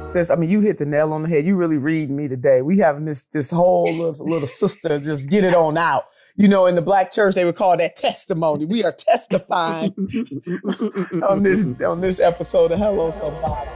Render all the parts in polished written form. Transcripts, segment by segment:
Sis, I mean, you hit the nail on the head. You really read me today. We having this whole little sister, just get it on out. You know, in the Black church, they would call that testimony. We are testifying on this episode of Hello Somebody.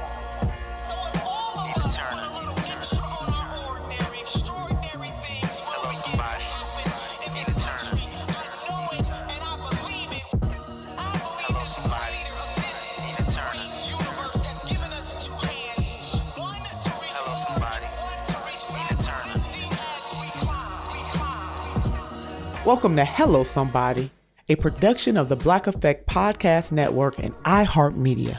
Welcome to Hello Somebody, a production of the Black Effect Podcast Network and iHeartMedia.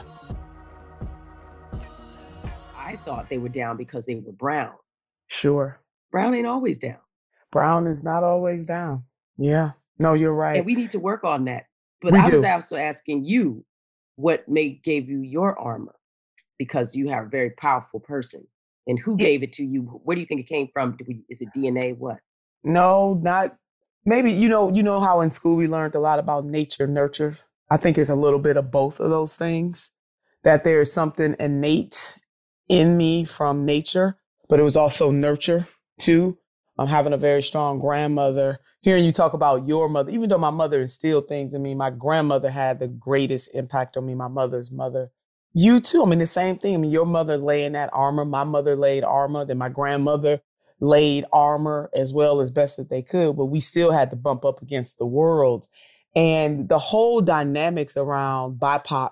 I thought they were down because they were brown. Sure. Brown ain't always down. Brown is not always down. Yeah. No, you're right. And we need to work on that. But I was also asking you what gave you your armor, because you are a very powerful person. And who gave it to you? Where do you think it came from? Is it DNA? What? No, not. Maybe, you know how in school we learned a lot about nature, nurture. I think it's a little bit of both of those things, that there is something innate in me from nature, but it was also nurture too. I'm having a very strong grandmother. Hearing you talk about your mother, even though my mother instilled things in me, my grandmother had the greatest impact on me, my mother's mother. You too. I mean, the same thing. I mean, your mother laying that armor, my mother laid armor, then my grandmother laid armor as well as best as they could, but we still had to bump up against the world. And the whole dynamics around BIPOC,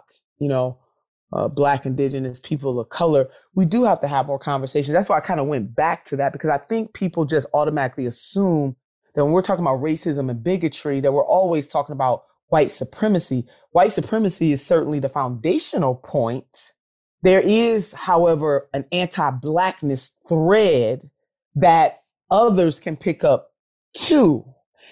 Black, Indigenous, people of color, we do have to have more conversations. That's why I kind of went back to that, because I think people just automatically assume that when we're talking about racism and bigotry, that we're always talking about white supremacy. White supremacy is certainly the foundational point. There is, however, an anti-Blackness thread that others can pick up too.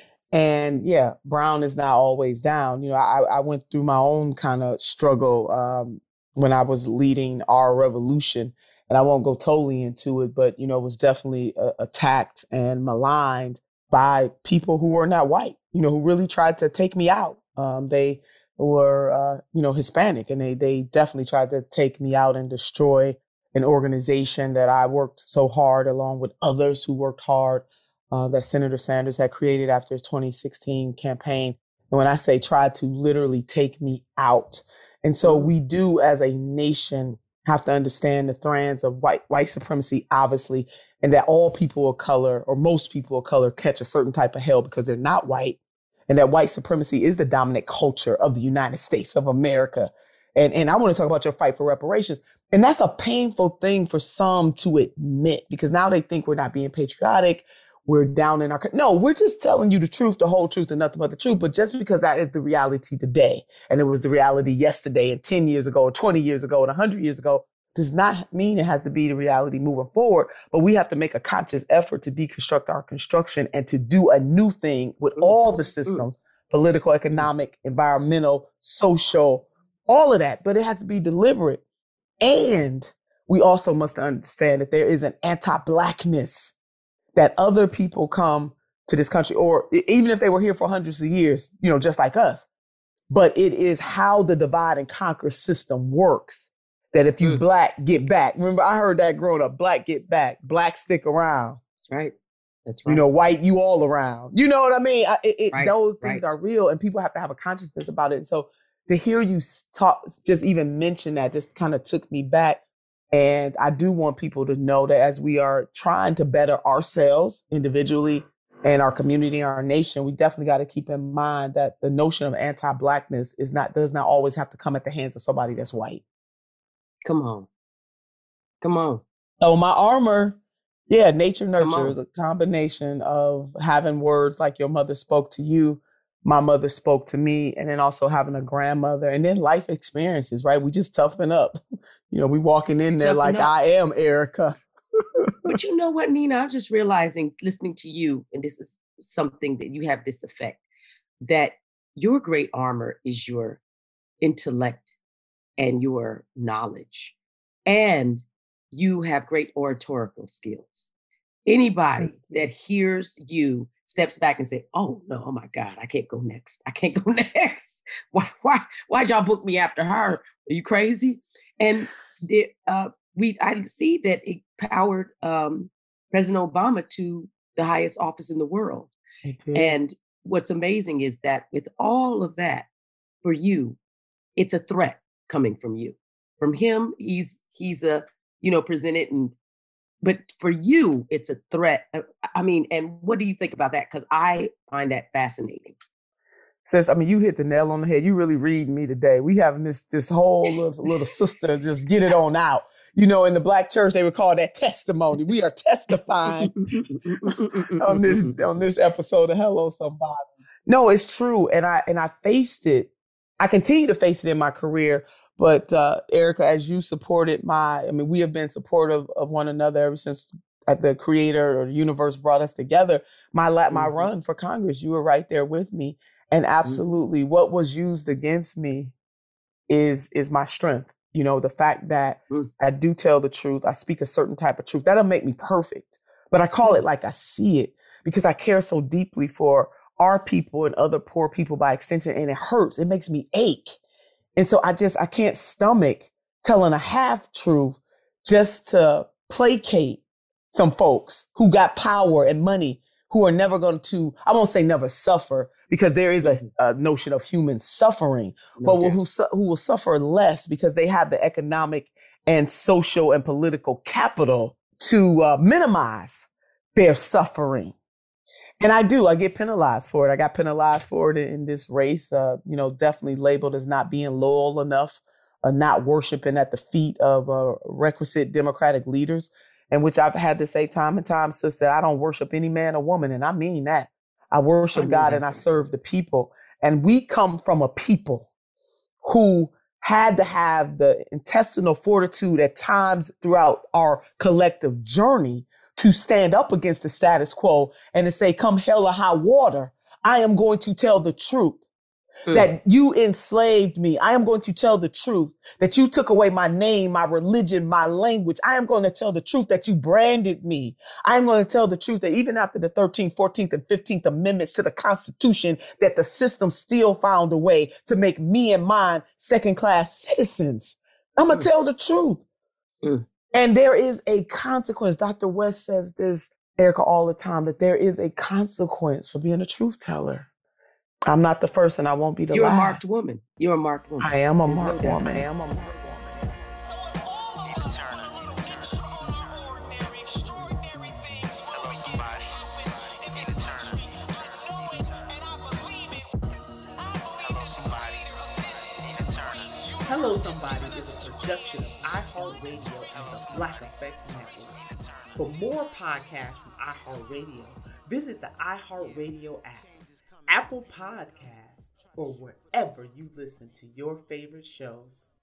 And yeah, brown is not always down. I went through my own kind of struggle when I was leading our revolution, and I won't go totally into it, but, was definitely attacked and maligned by people who were not white, who really tried to take me out. They were, Hispanic, and they definitely tried to take me out and destroy an organization that I worked so hard, along with others who worked hard, that Senator Sanders had created after his 2016 campaign. And when I say tried to, literally take me out. And so we do, as a nation, have to understand the strands of white supremacy, obviously, and that all people of color, or most people of color, catch a certain type of hell because they're not white. And that white supremacy is the dominant culture of the United States of America. And I want to talk about your fight for reparations. And that's a painful thing for some to admit, because now they think we're not being patriotic. We're down in our... No, we're just telling you the truth, the whole truth, and nothing but the truth. But just because that is the reality today, and it was the reality yesterday, and 10 years ago, and 20 years ago, and 100 years ago, does not mean it has to be the reality moving forward. But we have to make a conscious effort to deconstruct our construction and to do a new thing with all the systems, political, economic, environmental, social, all of that. But it has to be deliberate. And we also must understand that there is an anti-Blackness, that other people come to this country, or even if they were here for hundreds of years, just like us. But it is how the divide and conquer system works. That if you Black, get back. Remember, I heard that growing up, Black, get back. Black, stick around. That's right. That's right. White, you all around. You know what I mean? Those things are real, and people have to have a consciousness about it. And so to hear you talk, just even mention that, just kind of took me back. And I do want people to know that as we are trying to better ourselves individually and our community and our nation, we definitely got to keep in mind that the notion of anti-Blackness does not always have to come at the hands of somebody that's white. Come on. Oh, my armor. Yeah, nature nurture is a combination of having words like your mother spoke to you, my mother spoke to me, and then also having a grandmother, and then life experiences, right? We just toughen up. We walking in there like, I am Erica. But you know what, Nina? I'm just realizing, listening to you, and this is something that you have this effect, that your great armor is your intellect and your knowledge. And you have great oratorical skills. Anybody that hears you steps back and say, oh no, oh my God, I can't go next. Why'd y'all book me after her? Are you crazy? And I see that it powered President Obama to the highest office in the world. And what's amazing is that with all of that, for you, it's a threat coming from you. From him, he's a, presented, but for you, it's a threat. I mean, and what do you think about that? Because I find that fascinating. Sis, I mean, you hit the nail on the head. You really read me today. We having this whole little sister just get it on out. In the Black church, they would call that testimony. We are testifying on this episode of Hello Somebody. No, it's true, and I faced it. I continue to face it in my career. But Erica, as you supported we have been supportive of one another ever since the creator or the universe brought us together. My run for Congress, you were right there with me. And absolutely, what was used against me is my strength. The fact that I do tell the truth. I speak a certain type of truth. That'll make me perfect. But I call it like I see it because I care so deeply for our people and other poor people by extension. And it hurts. It makes me ache. And so I can't stomach telling a half truth just to placate some folks who got power and money, who are never going to, I won't say never suffer, because there is a notion of human suffering, but who will suffer less because they have the economic and social and political capital to minimize their suffering. And I get penalized for it. I got penalized for it in this race, definitely labeled as not being loyal enough, not worshiping at the feet of requisite democratic leaders. In which I've had to say time and time, sister, I don't worship any man or woman. And I mean that. I worship God and I serve the people. And we come from a people who had to have the intestinal fortitude at times throughout our collective journey to stand up against the status quo and to say, come hell or high water, I am going to tell the truth. That you enslaved me. I am going to tell the truth that you took away my name, my religion, my language. I am going to tell the truth that you branded me. I am going to tell the truth that even after the 13th, 14th, and 15th Amendments to the Constitution, that the system still found a way to make me and mine second-class citizens. I'm going to tell the truth. And there is a consequence. Dr. West says this, Erica, all the time, that there is a consequence for being a truth teller. I'm not the first and I won't be the last. You're a marked woman. You're a marked woman. I am a marked woman. I am a marked woman. Hello Somebody is a production of iHeartRadio and the Black Effect Network. For more podcasts from iHeartRadio, visit the iHeartRadio app, Apple Podcasts, or wherever you listen to your favorite shows.